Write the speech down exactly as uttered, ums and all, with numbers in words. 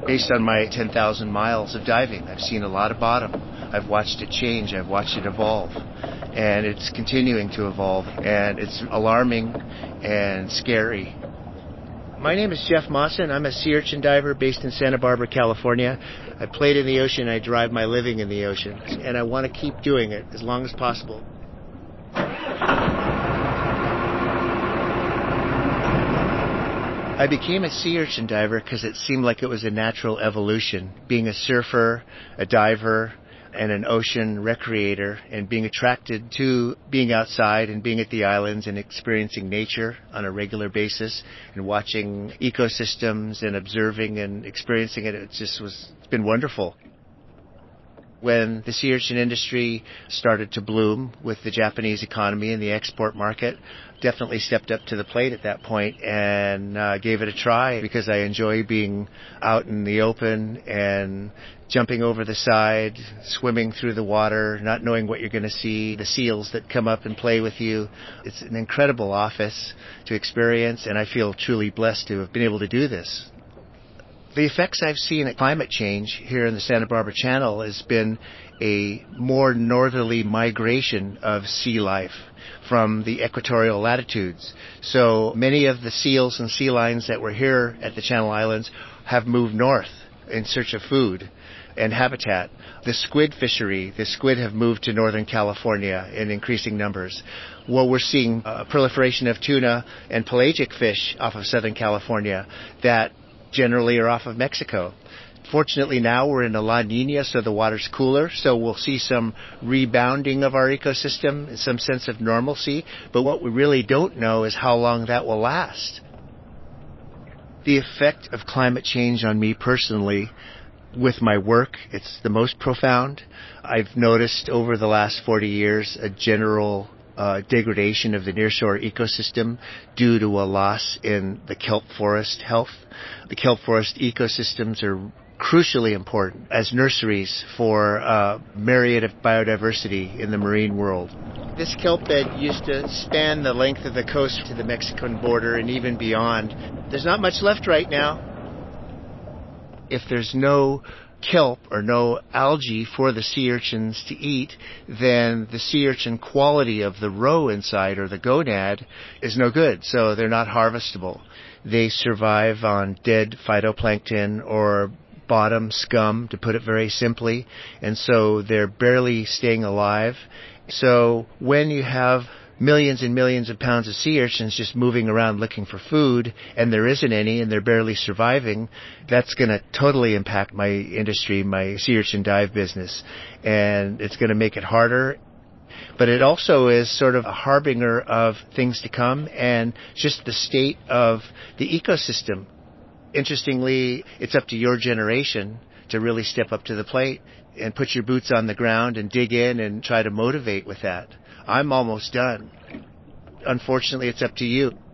Based on my ten thousand miles of diving, I've seen a lot of bottom. I've watched it change. I've watched it evolve. And it's continuing to evolve. And it's alarming and scary. My name is Jeff Mawson. I'm a sea urchin diver based in Santa Barbara, California. I played in the ocean. I derive my living in the ocean. And I want to keep doing it as long as possible. I became a sea urchin diver because it seemed like it was a natural evolution. Being a surfer, a diver, and an ocean recreator, and being attracted to being outside and being at the islands and experiencing nature on a regular basis and watching ecosystems and observing and experiencing it, it just was, it's been wonderful. When the sea urchin industry started to bloom with the Japanese economy and the export market, definitely stepped up to the plate at that point and uh, gave it a try because I enjoy being out in the open and jumping over the side, swimming through the water, not knowing what you're going to see, the seals that come up and play with you. It's an incredible office to experience, and I feel truly blessed to have been able to do this. The effects I've seen at climate change here in the Santa Barbara Channel has been a more northerly migration of sea life from the equatorial latitudes. So many of the seals and sea lions that were here at the Channel Islands have moved north in search of food and habitat. The squid fishery, the squid have moved to Northern California in increasing numbers. Well, we're seeing a proliferation of tuna and pelagic fish off of Southern California that generally are off of Mexico. Fortunately now we're in a La Nina, so the water's cooler, so we'll see some rebounding of our ecosystem, some sense of normalcy, but what we really don't know is how long that will last. The effect of climate change on me personally, with my work, it's the most profound. I've noticed over the last forty years a general Uh, degradation of the nearshore ecosystem due to a loss in the kelp forest health. The kelp forest ecosystems are crucially important as nurseries for a myriad of biodiversity in the marine world. This kelp bed used to span the length of the coast to the Mexican border and even beyond. There's not much left right now. If there's no kelp or no algae for the sea urchins to eat, then the sea urchin quality of the roe inside or the gonad is no good, so they're not harvestable. They survive on dead phytoplankton or bottom scum, to put it very simply, and so they're barely staying alive. So when you have millions and millions of pounds of sea urchins just moving around looking for food, and there isn't any, and they're barely surviving, that's going to totally impact my industry, my sea urchin dive business, and it's going to make it harder. But it also is sort of a harbinger of things to come and just the state of the ecosystem. Interestingly, it's up to your generation to really step up to the plate and put your boots on the ground and dig in and try to motivate with that. I'm almost done. Unfortunately, it's up to you.